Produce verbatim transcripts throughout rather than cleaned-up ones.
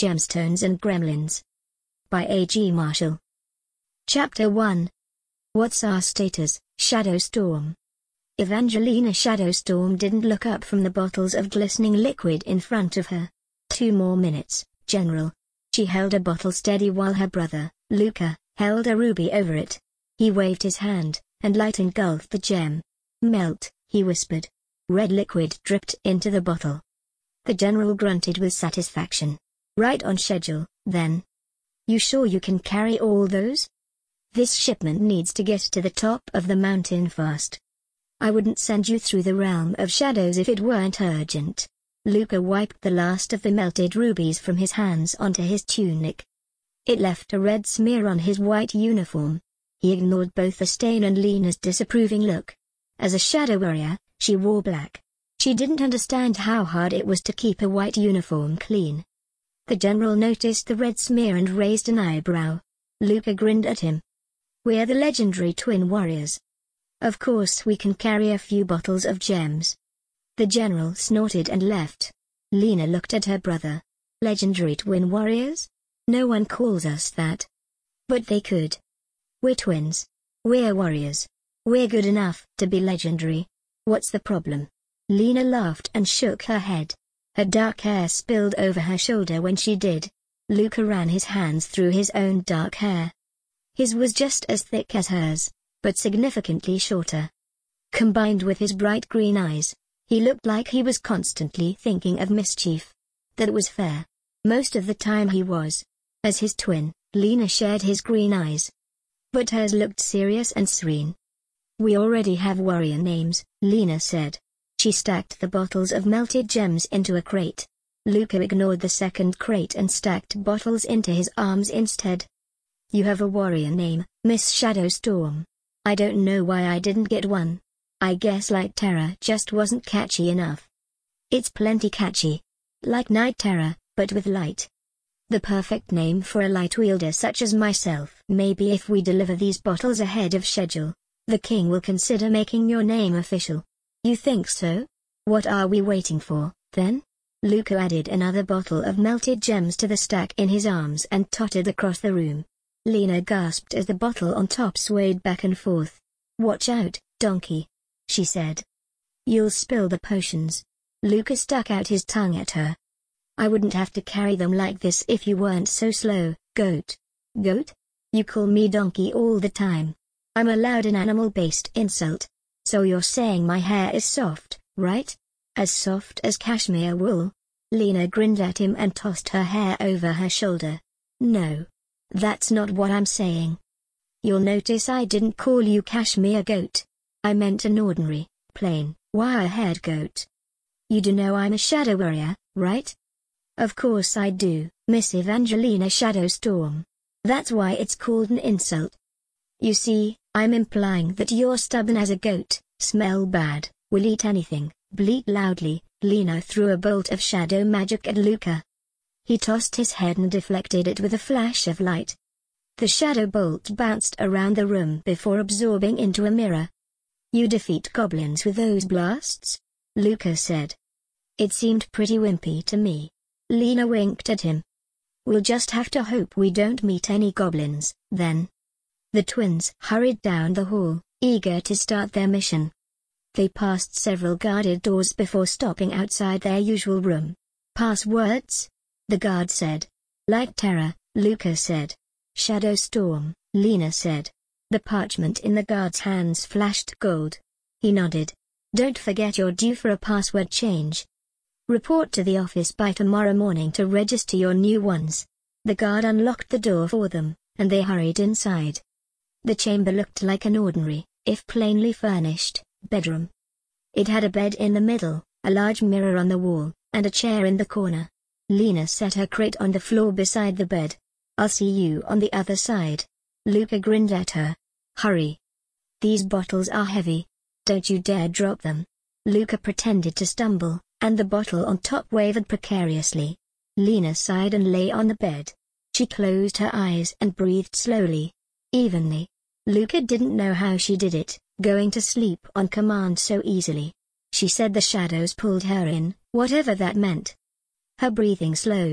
Gemstones and Gremlins. By A G Marshall. Chapter one. What's our status, Shadowstorm? Evangelina Shadowstorm didn't look up from the bottles of glistening liquid in front of her. Two more minutes, General. She held a bottle steady while her brother, Luca, held a ruby over it. He waved his hand, and light engulfed the gem. Melt, he whispered. Red liquid dripped into the bottle. The general grunted with satisfaction. Right on schedule, then. You sure you can carry all those? This shipment needs to get to the top of the mountain fast. I wouldn't send you through the realm of shadows if it weren't urgent. Luca wiped the last of the melted rubies from his hands onto his tunic. It left a red smear on his white uniform. He ignored both the stain and Lena's disapproving look. As a shadow warrior, she wore black. She didn't understand how hard it was to keep a white uniform clean. The general noticed the red smear and raised an eyebrow. Luca grinned at him. We're the legendary twin warriors. Of course we can carry a few bottles of gems. The general snorted and left. Lena looked at her brother. Legendary twin warriors? No one calls us that. But they could. We're twins. We're warriors. We're good enough to be legendary. What's the problem? Lena laughed and shook her head. Her dark hair spilled over her shoulder when she did. Luca ran his hands through his own dark hair. His was just as thick as hers, but significantly shorter. Combined with his bright green eyes, he looked like he was constantly thinking of mischief. That was fair. Most of the time he was. As his twin, Lena shared his green eyes. But hers looked serious and serene. We already have warrior names, Lena said. She stacked the bottles of melted gems into a crate. Luca ignored the second crate and stacked bottles into his arms instead. You have a warrior name, Miss Shadowstorm. I don't know why I didn't get one. I guess Light Terror just wasn't catchy enough. It's plenty catchy. Like Night Terror, but with light. The perfect name for a light wielder such as myself. Maybe if we deliver these bottles ahead of schedule, the king will consider making your name official. You think so? What are we waiting for, then? Luca added another bottle of melted gems to the stack in his arms and tottered across the room. Lena gasped as the bottle on top swayed back and forth. Watch out, donkey, she said. You'll spill the potions. Luca stuck out his tongue at her. I wouldn't have to carry them like this if you weren't so slow, goat. Goat? You call me donkey all the time. I'm allowed an animal-based insult. So you're saying my hair is soft, right? As soft as cashmere wool? Lena grinned at him and tossed her hair over her shoulder. No. That's not what I'm saying. You'll notice I didn't call you cashmere goat. I meant an ordinary, plain, wire-haired goat. You do know I'm a shadow warrior, right? Of course I do, Miss Evangelina Shadowstorm. That's why it's called an insult. You see, I'm implying that you're stubborn as a goat, smell bad, will eat anything, bleat loudly. Lena threw a bolt of shadow magic at Luca. He tossed his head and deflected it with a flash of light. The shadow bolt bounced around the room before absorbing into a mirror. You defeat goblins with those blasts? Luca said. It seemed pretty wimpy to me. Lena winked at him. We'll just have to hope we don't meet any goblins, then. The twins hurried down the hall, eager to start their mission. They passed several guarded doors before stopping outside their usual room. Passwords? The guard said. Light Terror, Luca said. Shadowstorm, Lena said. The parchment in the guard's hands flashed gold. He nodded. Don't forget you're due for a password change. Report to the office by tomorrow morning to register your new ones. The guard unlocked the door for them, and they hurried inside. The chamber looked like an ordinary, if plainly furnished, bedroom. It had a bed in the middle, a large mirror on the wall, and a chair in the corner. Lena set her crate on the floor beside the bed. I'll see you on the other side. Luca grinned at her. Hurry. These bottles are heavy. Don't you dare drop them. Luca pretended to stumble, and the bottle on top wavered precariously. Lena sighed and lay on the bed. She closed her eyes and breathed slowly, evenly. Luca didn't know how she did it, going to sleep on command so easily. She said the shadows pulled her in, whatever that meant. Her breathing slowed.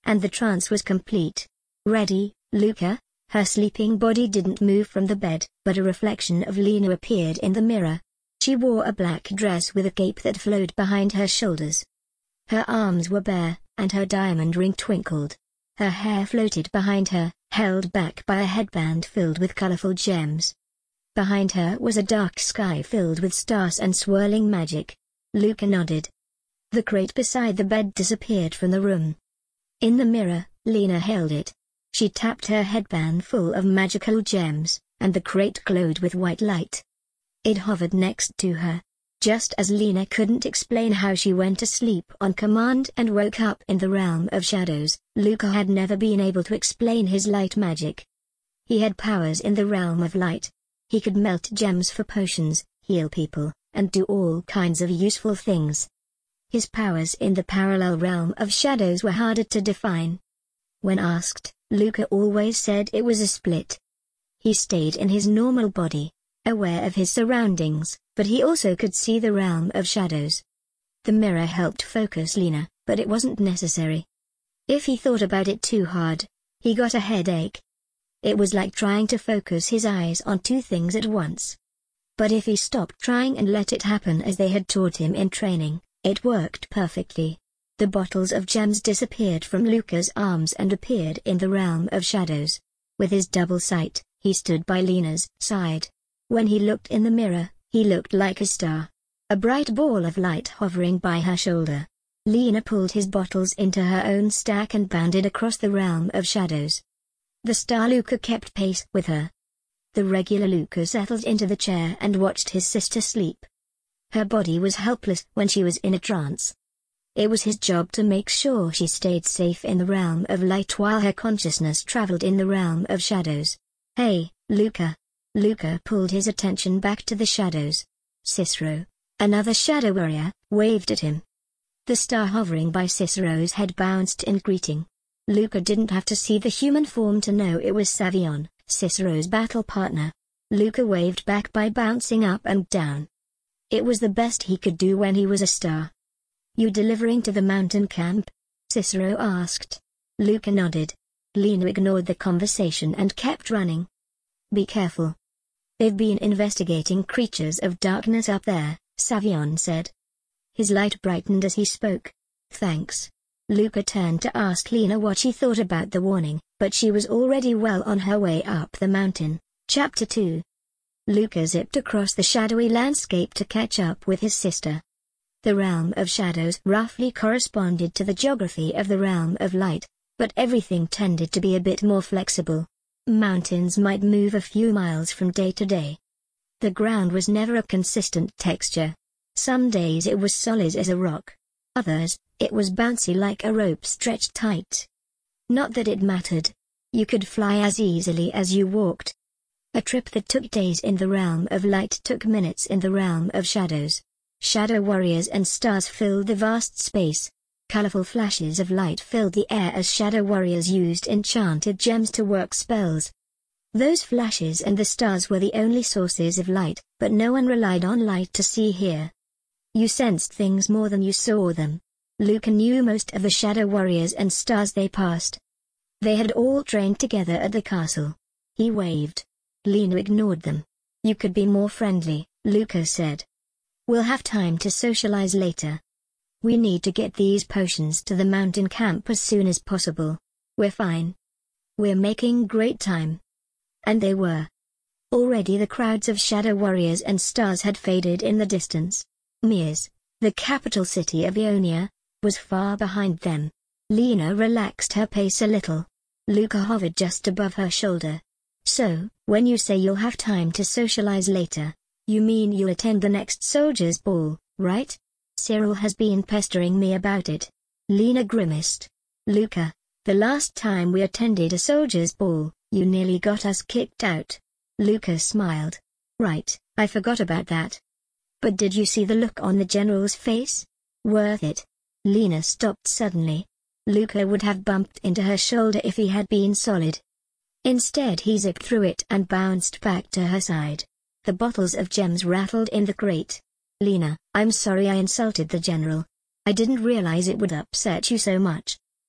and the trance was complete. "Ready, Luca?" Her sleeping body didn't move from the bed, but a reflection of Lena appeared in the mirror. She wore a black dress with a cape that flowed behind her shoulders. Her arms were bare, and her diamond ring twinkled. Her hair floated behind her, held back by a headband filled with colorful gems. Behind her was a dark sky filled with stars and swirling magic. Luca nodded. The crate beside the bed disappeared from the room. In the mirror, Lena held it. She tapped her headband full of magical gems, and the crate glowed with white light. It hovered next to her. Just as Lena couldn't explain how she went to sleep on command and woke up in the realm of shadows, Luca had never been able to explain his light magic. He had powers in the realm of light. He could melt gems for potions, heal people, and do all kinds of useful things. His powers in the parallel realm of shadows were harder to define. When asked, Luca always said it was a split. He stayed in his normal body, aware of his surroundings, but he also could see the realm of shadows. The mirror helped focus Lena, but it wasn't necessary. If he thought about it too hard, he got a headache. It was like trying to focus his eyes on two things at once. But if he stopped trying and let it happen as they had taught him in training, it worked perfectly. The bottles of gems disappeared from Luca's arms and appeared in the realm of shadows. With his double sight, he stood by Lena's side. When he looked in the mirror, he looked like a star. A bright ball of light hovering by her shoulder. Lena pulled his bottles into her own stack and bounded across the realm of shadows. The star Luca kept pace with her. The regular Luca settled into the chair and watched his sister sleep. Her body was helpless when she was in a trance. It was his job to make sure she stayed safe in the realm of light while her consciousness traveled in the realm of shadows. "Hey, Luca." Luca pulled his attention back to the shadows. Cicero, another shadow warrior, waved at him. The star hovering by Cicero's head bounced in greeting. Luca didn't have to see the human form to know it was Savion, Cicero's battle partner. Luca waved back by bouncing up and down. It was the best he could do when he was a star. "You delivering to the mountain camp?" Cicero asked. Luca nodded. Lena ignored the conversation and kept running. "Be careful. They've been investigating creatures of darkness up there," Savion said. His light brightened as he spoke. "Thanks." Luca turned to ask Lena what she thought about the warning, but she was already well on her way up the mountain. Chapter two. Luca zipped across the shadowy landscape to catch up with his sister. The realm of shadows roughly corresponded to the geography of the realm of light, but everything tended to be a bit more flexible. Mountains might move a few miles from day to day. The ground was never a consistent texture. Some days it was solid as a rock. Others, it was bouncy like a rope stretched tight. Not that it mattered. You could fly as easily as you walked. A trip that took days in the realm of light took minutes in the realm of shadows. Shadow warriors and stars filled the vast space. Colorful flashes of light filled the air as shadow warriors used enchanted gems to work spells. Those flashes and the stars were the only sources of light, but no one relied on light to see here. You sensed things more than you saw them. Luca knew most of the shadow warriors and stars they passed. They had all trained together at the castle. He waved. Lena ignored them. "You could be more friendly," Luca said. "We'll have time to socialize later. We need to get these potions to the mountain camp as soon as possible. We're fine. We're making great time." And they were. Already the crowds of shadow warriors and stars had faded in the distance. Myrs, the capital city of Ionia, was far behind them. Lena relaxed her pace a little. Luca hovered just above her shoulder. "So, when you say you'll have time to socialize later, you mean you'll attend the next soldiers' ball, right? Cyril has been pestering me about it." Lena grimaced. "Luca, the last time we attended a soldiers' ball, you nearly got us kicked out." Luca smiled. "Right, I forgot about that. But did you see the look on the general's face? Worth it." Lena stopped suddenly. Luca would have bumped into her shoulder if he had been solid. Instead he zipped through it and bounced back to her side. The bottles of gems rattled in the crate. "Lena, I'm sorry I insulted the general. I didn't realize it would upset you so much."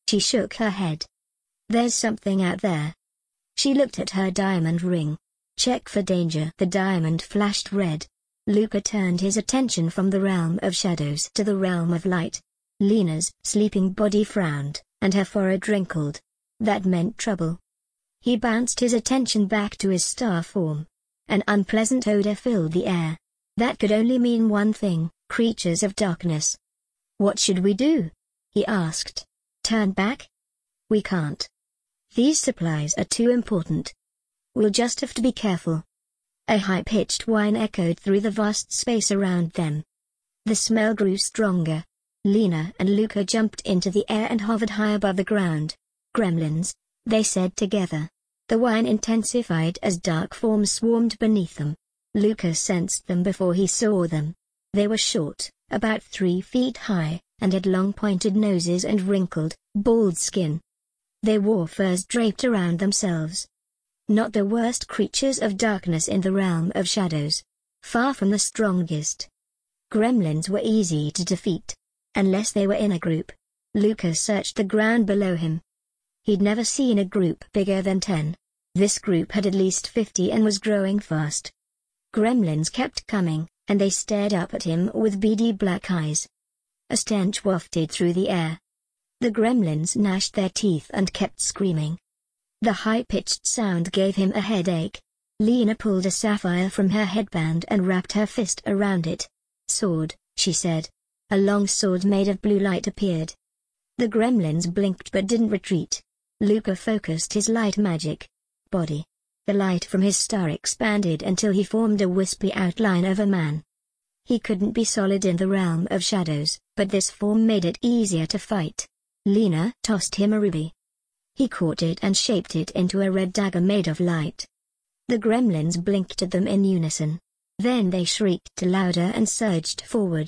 She shook her head. There's something out there. She looked at her diamond ring. Check for danger. The diamond flashed red. Luca turned his attention from the realm of shadows to the realm of light. Lena's sleeping body frowned, and her forehead wrinkled. That meant trouble. He bounced his attention back to his star form. An unpleasant odor filled the air. That could only mean one thing: creatures of darkness. What should we do? He asked. Turn back? We can't. These supplies are too important. We'll just have to be careful. A high-pitched whine echoed through the vast space around them. The smell grew stronger. Lena and Luca jumped into the air and hovered high above the ground. Gremlins, they said together. The whine intensified as dark forms swarmed beneath them. Luca sensed them before he saw them. They were short, about three feet high, and had long pointed noses and wrinkled, bald skin. They wore furs draped around themselves. Not the worst creatures of darkness in the realm of shadows. Far from the strongest. Gremlins were easy to defeat. Unless they were in a group. Luca searched the ground below him. He'd never seen a group bigger than ten. This group had at least fifty and was growing fast. Gremlins kept coming, and they stared up at him with beady black eyes. A stench wafted through the air. The gremlins gnashed their teeth and kept screaming. The high-pitched sound gave him a headache. Lena pulled a sapphire from her headband and wrapped her fist around it. Sword, she said. A long sword made of blue light appeared. The gremlins blinked but didn't retreat. Luca focused his light magic. Body. The light from his star expanded until he formed a wispy outline of a man. He couldn't be solid in the realm of shadows, but this form made it easier to fight. Lena tossed him a ruby. He caught it and shaped it into a red dagger made of light. The gremlins blinked at them in unison. Then they shrieked louder and surged forward.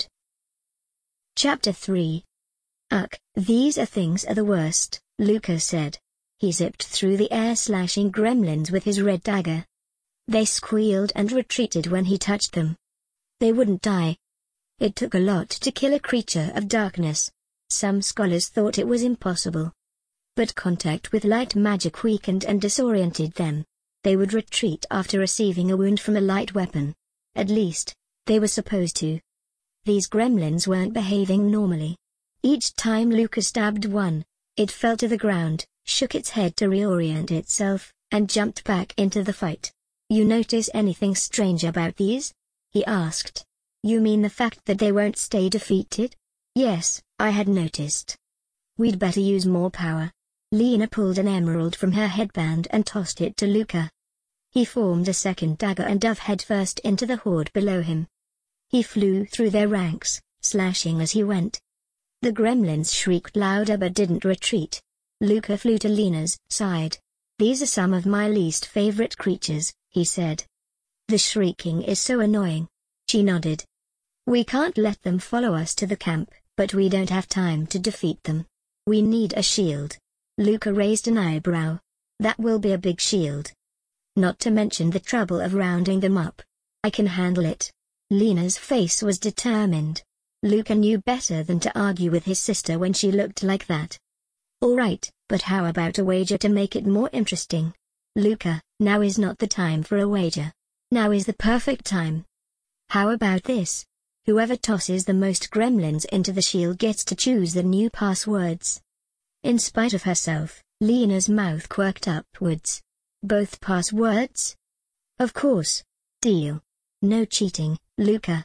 Chapter three. Ugh, these are things are the worst, Luca said. He zipped through the air slashing gremlins with his red dagger. They squealed and retreated when he touched them. They wouldn't die. It took a lot to kill a creature of darkness. Some scholars thought it was impossible. But contact with light magic weakened and disoriented them. They would retreat after receiving a wound from a light weapon. At least, they were supposed to. These gremlins weren't behaving normally. Each time Luca stabbed one, it fell to the ground, shook its head to reorient itself, and jumped back into the fight. You notice anything strange about these? He asked. You mean the fact that they won't stay defeated? Yes, I had noticed. We'd better use more power. Lena pulled an emerald from her headband and tossed it to Luca. He formed a second dagger and dove headfirst into the horde below him. He flew through their ranks, slashing as he went. The gremlins shrieked louder but didn't retreat. Luca flew to Lena's side. These are some of my least favorite creatures, he said. The shrieking is so annoying. She nodded. We can't let them follow us to the camp, but we don't have time to defeat them. We need a shield. Luca raised an eyebrow. That will be a big shield. Not to mention the trouble of rounding them up. I can handle it. Lena's face was determined. Luca knew better than to argue with his sister when she looked like that. All right, but how about a wager to make it more interesting? Luca, now is not the time for a wager. Now is the perfect time. How about this? Whoever tosses the most gremlins into the shield gets to choose the new passwords. In spite of herself, Lena's mouth quirked upwards. Both passwords? Of course. Deal. No cheating, Luca.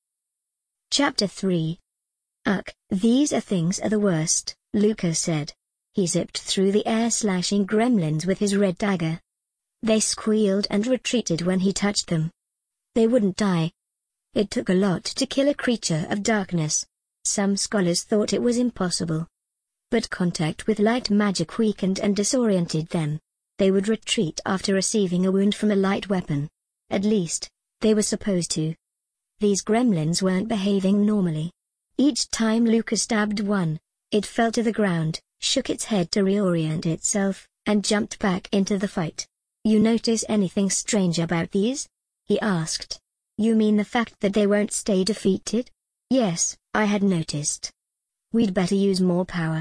Chapter three. Ugh, these are things are the worst, Luca said. He zipped through the air slashing gremlins with his red dagger. They squealed and retreated when he touched them. They wouldn't die. It took a lot to kill a creature of darkness. Some scholars thought it was impossible. But contact with light magic weakened and disoriented them. They would retreat after receiving a wound from a light weapon. At least, they were supposed to. These gremlins weren't behaving normally. Each time Luca stabbed one, it fell to the ground, shook its head to reorient itself, and jumped back into the fight. You notice anything strange about these? He asked. You mean the fact that they won't stay defeated? Yes, I had noticed. We'd better use more power.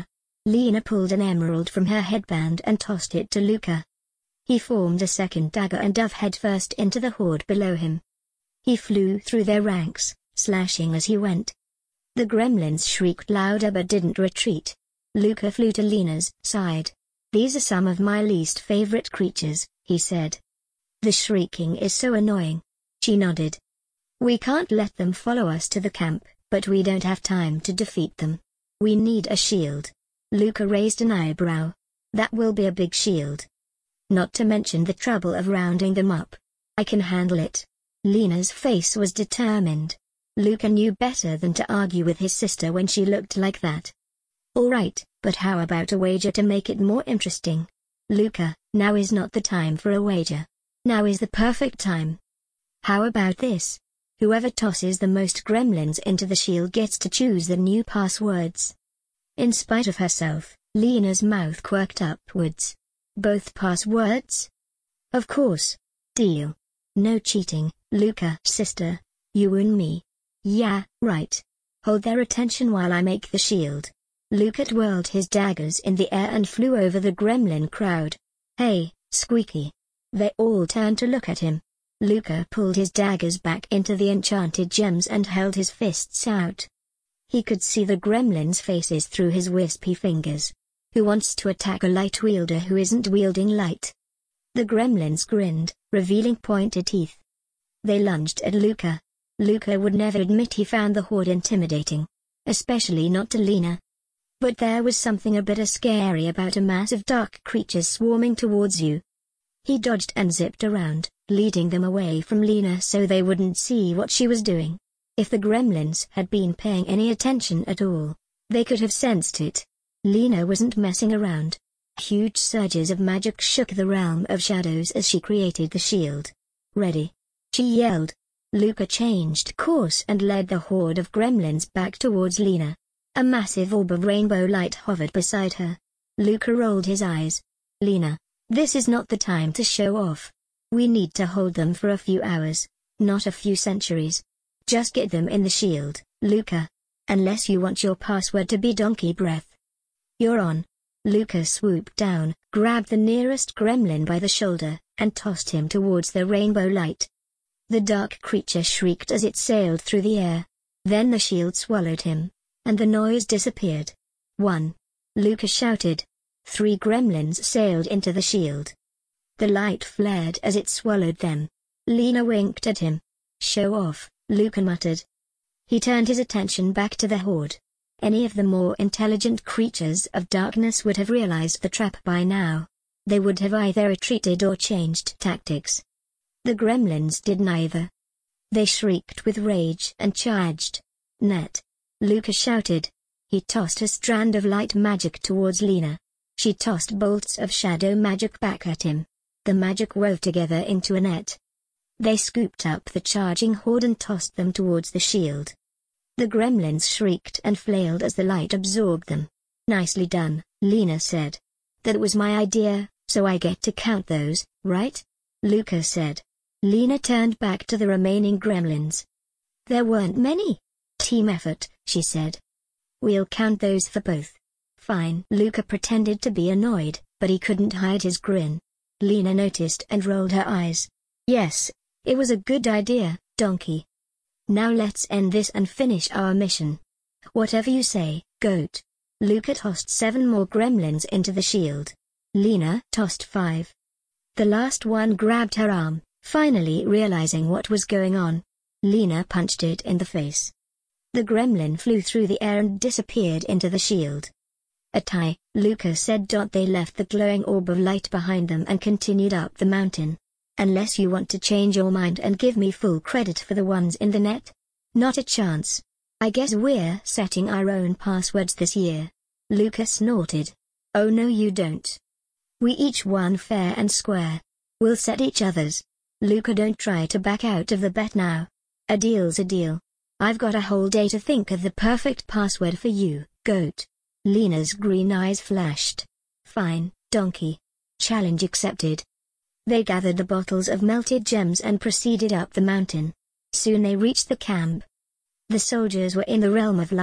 Lena pulled an emerald from her headband and tossed it to Luca. He formed a second dagger and dove headfirst into the horde below him. He flew through their ranks, slashing as he went. The gremlins shrieked louder but didn't retreat. Luca flew to Lena's side. "These are some of my least favorite creatures," he said. "The shrieking is so annoying." She nodded. "We can't let them follow us to the camp, but we don't have time to defeat them. We need a shield." Luca raised an eyebrow. "That will be a big shield. Not to mention the trouble of rounding them up. I can handle it." Lena's face was determined. Luca knew better than to argue with his sister when she looked like that. "All right, but how about a wager to make it more interesting?" "Luca, now is not the time for a wager. Now is the perfect time. How about this? Whoever tosses the most gremlins into the shield gets to choose the new passwords." In spite of herself, Lena's mouth quirked upwards. "Both passwords?" "Of course. Deal. No cheating, Luca." "Sister, you and me." "Yeah, right. Hold their attention while I make the shield." Luca twirled his daggers in the air and flew over the gremlin crowd. "Hey, Squeaky." They all turned to look at him. Luca pulled his daggers back into the enchanted gems and held his fists out. He could see the gremlins' faces through his wispy fingers. Who wants to attack a light wielder who isn't wielding light? The gremlins grinned, revealing pointed teeth. They lunged at Luca. Luca would never admit he found the horde intimidating. Especially not to Lena. But there was something a bit scary about a mass of dark creatures swarming towards you. He dodged and zipped around, leading them away from Lena so they wouldn't see what she was doing. If the gremlins had been paying any attention at all, they could have sensed it. Lena wasn't messing around. Huge surges of magic shook the realm of shadows as she created the shield. "Ready!" she yelled. Luca changed course and led the horde of gremlins back towards Lena. A massive orb of rainbow light hovered beside her. Luca rolled his eyes. "Lena, this is not the time to show off. We need to hold them for a few hours, not a few centuries. Just get them in the shield, Luca. Unless you want your password to be donkey breath. You're on." Luca swooped down, grabbed the nearest gremlin by the shoulder, and tossed him towards the rainbow light. The dark creature shrieked as it sailed through the air. Then the shield swallowed him, and the noise disappeared. "One!" Luca shouted. Three gremlins sailed into the shield. The light flared as it swallowed them. Lena winked at him. "Show off," Luca muttered. He turned his attention back to the horde. Any of the more intelligent creatures of darkness would have realized the trap by now. They would have either retreated or changed tactics. The gremlins did neither. They shrieked with rage and charged. "Net!" Luca shouted. He tossed a strand of light magic towards Lena. She tossed bolts of shadow magic back at him. The magic wove together into a net. They scooped up the charging horde and tossed them towards the shield. The gremlins shrieked and flailed as the light absorbed them. "Nicely done," Lena said. "That was my idea, so I get to count those, right?" Luca said. Lena turned back to the remaining gremlins. "There weren't many. Team effort," she said. "We'll count those for both." "Fine." Luca pretended to be annoyed, but he couldn't hide his grin. Lena noticed and rolled her eyes. "Yes, it was a good idea, donkey. Now let's end this and finish our mission." "Whatever you say, goat." Luca tossed seven more gremlins into the shield. Lena tossed five. The last one grabbed her arm, finally realizing what was going on. Lena punched it in the face. The gremlin flew through the air and disappeared into the shield. "A tie," Luca said. They left the glowing orb of light behind them and continued up the mountain. "Unless you want to change your mind and give me full credit for the ones in the net?" "Not a chance. I guess we're setting our own passwords this year." Luca snorted. "Oh no you don't. We each won fair and square. We'll set each other's." "Luca, don't try to back out of the bet now. A deal's a deal. I've got a whole day to think of the perfect password for you, goat." Lena's green eyes flashed. "Fine, donkey. Challenge accepted." They gathered the bottles of melted gems and proceeded up the mountain. Soon they reached the camp. The soldiers were in the realm of light,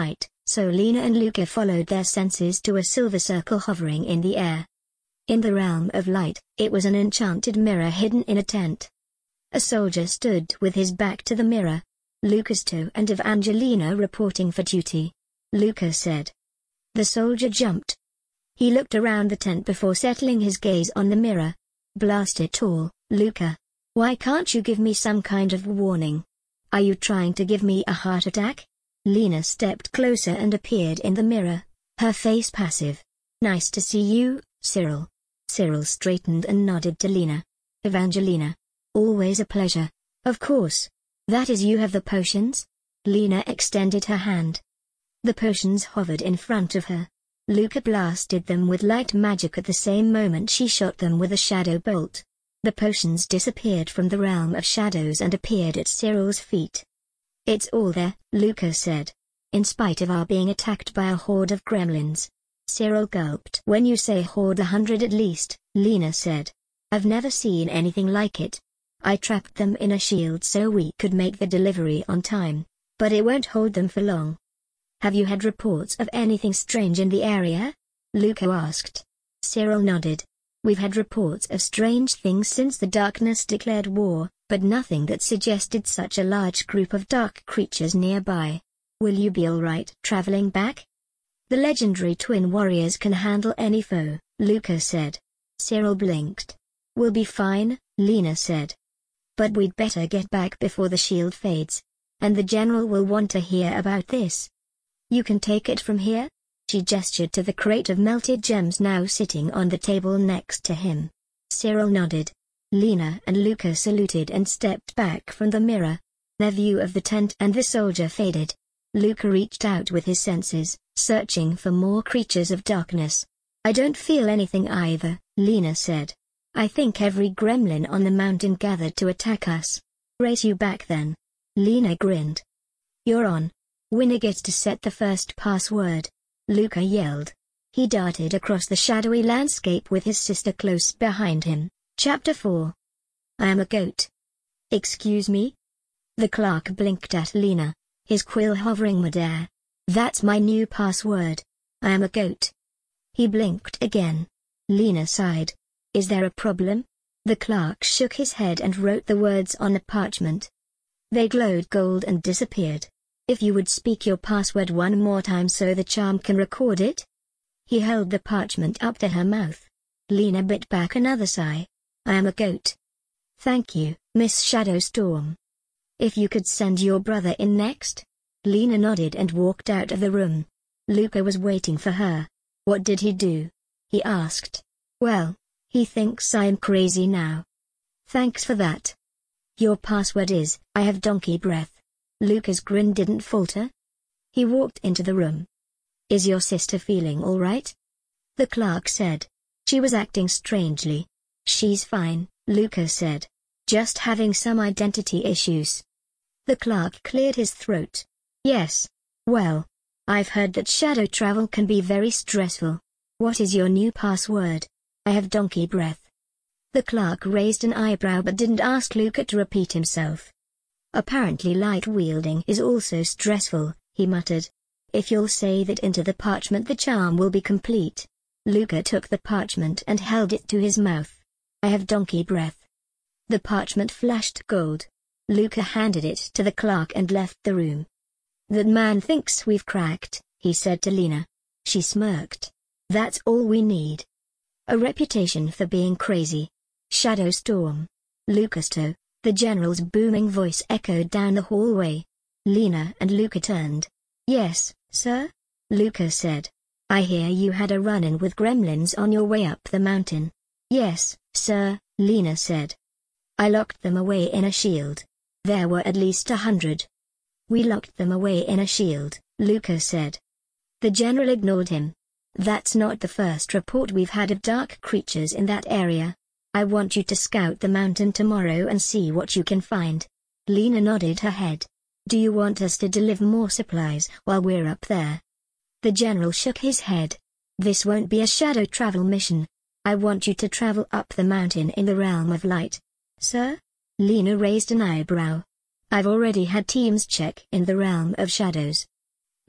So Lena and Luca followed their senses to a silver circle hovering in the air. In the realm of light, it was an enchanted mirror hidden in a tent. A soldier stood with his back to the mirror. Lucasto and Evangelina reporting for duty. Luca said. The soldier jumped. He looked around the tent before settling his gaze on the mirror. Blast it all, Luca. Why can't you give me some kind of warning? Are you trying to give me a heart attack? Lena stepped closer and appeared in the mirror, her face passive. Nice to see you, Cyril. Cyril straightened and nodded to Lena. Evangelina. Always a pleasure. Of course. That is, you have the potions? Lena extended her hand. The potions hovered in front of her. Luca blasted them with light magic at the same moment she shot them with a shadow bolt. The potions disappeared from the realm of shadows and appeared at Cyril's feet. It's all there, Luca said. In spite of our being attacked by a horde of gremlins. Cyril gulped. When you say horde, a hundred at least, Lena said. I've never seen anything like it. I trapped them in a shield so we could make the delivery on time, but it won't hold them for long. Have you had reports of anything strange in the area? Luca asked. Cyril nodded. We've had reports of strange things since the darkness declared war, but nothing that suggested such a large group of dark creatures nearby. Will you be alright traveling back? The legendary twin warriors can handle any foe, Luca said. Cyril blinked. We'll be fine, Lena said. But we'd better get back before the shield fades. And the general will want to hear about this. You can take it from here? She gestured to the crate of melted gems now sitting on the table next to him. Cyril nodded. Lena and Luca saluted and stepped back from the mirror. Their view of the tent and the soldier faded. Luca reached out with his senses, searching for more creatures of darkness. I don't feel anything either, Lena said. I think every gremlin on the mountain gathered to attack us. Race you back then. Lena grinned. You're on. Winner gets to set the first password. Luca yelled. He darted across the shadowy landscape with his sister close behind him. Chapter four. I am a goat. Excuse me? The clerk blinked at Lena, his quill hovering midair. That's my new password. I am a goat. He blinked again. Lena sighed. Is there a problem? The clerk shook his head and wrote the words on the parchment. They glowed gold and disappeared. If you would speak your password one more time so the charm can record it? He held the parchment up to her mouth. Lena bit back another sigh. I am a goat. Thank you, Miss Shadowstorm. If you could send your brother in next? Lena nodded and walked out of the room. Luca was waiting for her. What did he do? He asked. Well, he thinks I'm crazy now. Thanks for that. Your password is, I have donkey breath. Luca's grin didn't falter. He walked into the room. Is your sister feeling all right? The clerk said. She was acting strangely. She's fine, Luca said. Just having some identity issues. The clerk cleared his throat. Yes. Well, I've heard that shadow travel can be very stressful. What is your new password? I have donkey breath. The clerk raised an eyebrow but didn't ask Luca to repeat himself. Apparently light wielding is also stressful, he muttered. If you'll say that into the parchment the charm will be complete. Luca took the parchment and held it to his mouth. I have donkey breath. The parchment flashed gold. Luca handed it to the clerk and left the room. That man thinks we've cracked, he said to Lena. She smirked. That's all we need. A reputation for being crazy. Shadowstorm. Lucasto. The general's booming voice echoed down the hallway. Lena and Luca turned. Yes, sir? Luca said. I hear you had a run-in with gremlins on your way up the mountain. Yes, sir, Lena said. I locked them away in a shield. There were at least a hundred. We locked them away in a shield, Luca said. The general ignored him. That's not the first report we've had of dark creatures in that area. I want you to scout the mountain tomorrow and see what you can find. Lena nodded her head. Do you want us to deliver more supplies while we're up there? The general shook his head. This won't be a shadow travel mission. I want you to travel up the mountain in the realm of light. Sir? Lena raised an eyebrow. I've already had teams check in the realm of shadows.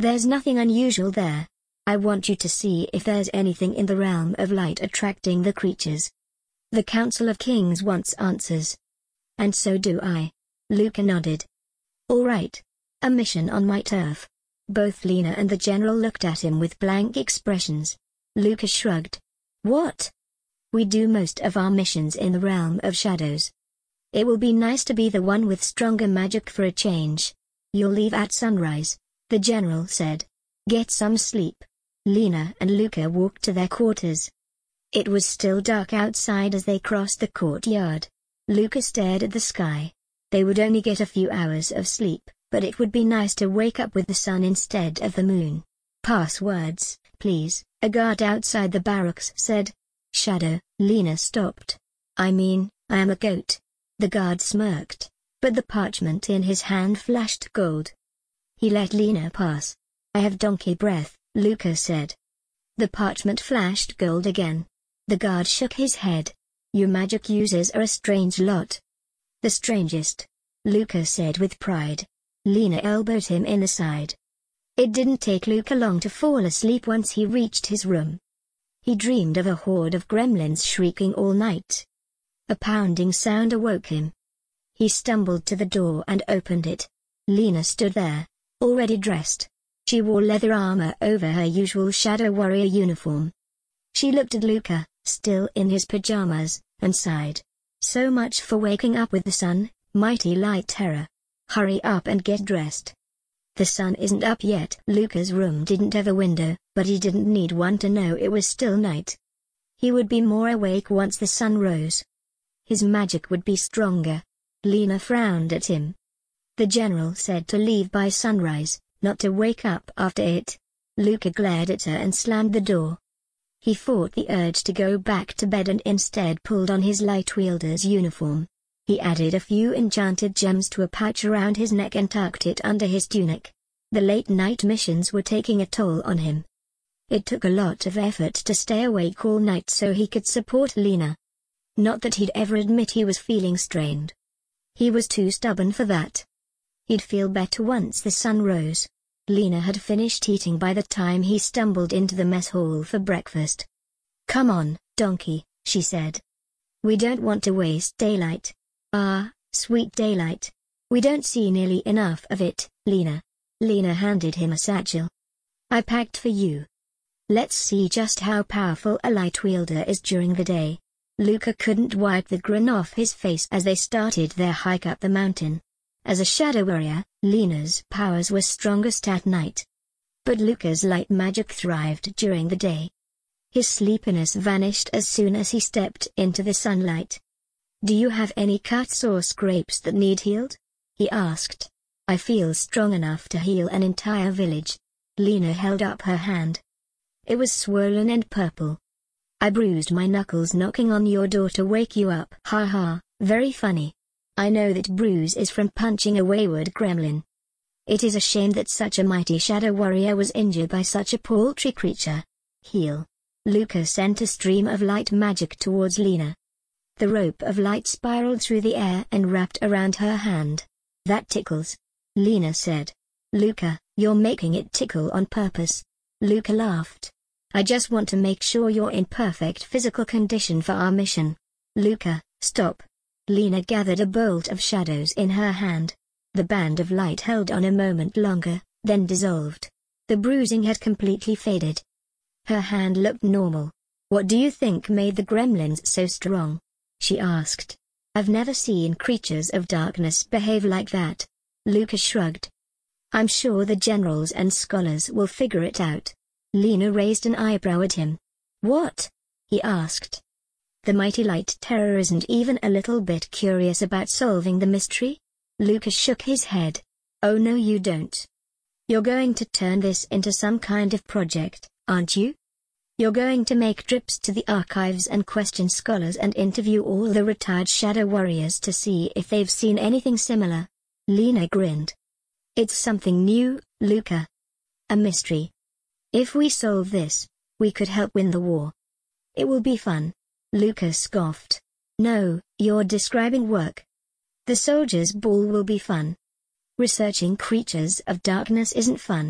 There's nothing unusual there. I want you to see if there's anything in the realm of light attracting the creatures. The Council of Kings wants answers. And so do I. Luca nodded. All right. A mission on my turf. Both Lena and the general looked at him with blank expressions. Luca shrugged. What? We do most of our missions in the realm of shadows. It will be nice to be the one with stronger magic for a change. You'll leave at sunrise, the general said. Get some sleep. Lena and Luca walked to their quarters. It was still dark outside as they crossed the courtyard. Luca stared at the sky. They would only get a few hours of sleep, but it would be nice to wake up with the sun instead of the moon. Passwords, please, a guard outside the barracks said. Shadow, Lena stopped. I mean, I am a goat. The guard smirked, but the parchment in his hand flashed gold. He let Lena pass. I have donkey breath, Luca said. The parchment flashed gold again. The guard shook his head. You magic users are a strange lot. The strangest, Luca said with pride. Lena elbowed him in the side. It didn't take Luca long to fall asleep once he reached his room. He dreamed of a horde of gremlins shrieking all night. A pounding sound awoke him. He stumbled to the door and opened it. Lena stood there, already dressed. She wore leather armor over her usual Shadow Warrior uniform. She looked at Luca, still in his pajamas, and sighed. So much for waking up with the sun, mighty light terror. Hurry up and get dressed. The sun isn't up yet. Luca's room didn't have a window, but he didn't need one to know it was still night. He would be more awake once the sun rose. His magic would be stronger. Lena frowned at him. The general said to leave by sunrise, not to wake up after it. Luca glared at her and slammed the door. He fought the urge to go back to bed and instead pulled on his light wielder's uniform. He added a few enchanted gems to a pouch around his neck and tucked it under his tunic. The late-night missions were taking a toll on him. It took a lot of effort to stay awake all night so he could support Lena. Not that he'd ever admit he was feeling strained. He was too stubborn for that. He'd feel better once the sun rose. Lena had finished eating by the time he stumbled into the mess hall for breakfast. Come on, donkey, she said. We don't want to waste daylight. Ah, sweet daylight. We don't see nearly enough of it, Lena. Lena handed him a satchel. I packed for you. Let's see just how powerful a light wielder is during the day. Luca couldn't wipe the grin off his face as they started their hike up the mountain. As a shadow warrior, Lena's powers were strongest at night. But Luca's light magic thrived during the day. His sleepiness vanished as soon as he stepped into the sunlight. Do you have any cuts or scrapes that need healed? He asked. I feel strong enough to heal an entire village. Lena held up her hand. It was swollen and purple. I bruised my knuckles knocking on your door to wake you up. Ha ha, very funny. I know that bruise is from punching a wayward gremlin. It is a shame that such a mighty shadow warrior was injured by such a paltry creature. Heal. Luca sent a stream of light magic towards Lena. The rope of light spiraled through the air and wrapped around her hand. That tickles. Lena said. Luca, you're making it tickle on purpose. Luca laughed. I just want to make sure you're in perfect physical condition for our mission. Luca, stop. Lena gathered a bolt of shadows in her hand. The band of light held on a moment longer, then dissolved. The bruising had completely faded. Her hand looked normal. What do you think made the gremlins so strong? She asked. I've never seen creatures of darkness behave like that. Luca shrugged. I'm sure the generals and scholars will figure it out. Lena raised an eyebrow at him. What? He asked. The mighty light terror isn't even a little bit curious about solving the mystery? Luca shook his head. Oh no, you don't. You're going to turn this into some kind of project, aren't you? You're going to make trips to the archives and question scholars and interview all the retired shadow warriors to see if they've seen anything similar. Lena grinned. It's something new, Luca. A mystery. If we solve this, we could help win the war. It will be fun. Luca scoffed. No, you're describing work. The soldiers' ball will be fun. Researching creatures of darkness isn't fun.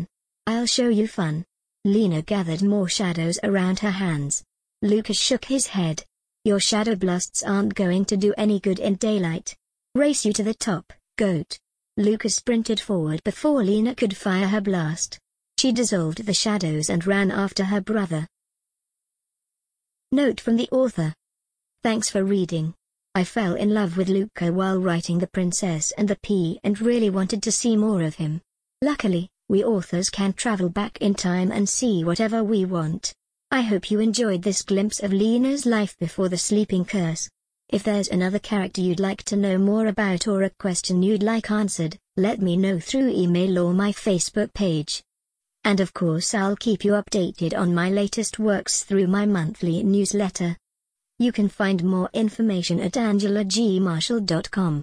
I'll show you fun. Lena gathered more shadows around her hands. Lucas shook his head. Your shadow blasts aren't going to do any good in daylight. Race you to the top, goat. Lucas sprinted forward before Lena could fire her blast. She dissolved the shadows and ran after her brother. Note from the author. Thanks for reading. I fell in love with Luca while writing The Princess and the Pea and really wanted to see more of him. Luckily, we authors can travel back in time and see whatever we want. I hope you enjoyed this glimpse of Lena's life before the sleeping curse. If there's another character you'd like to know more about or a question you'd like answered, let me know through email or my Facebook page. And of course I'll keep you updated on my latest works through my monthly newsletter. You can find more information at angela g marshall dot com.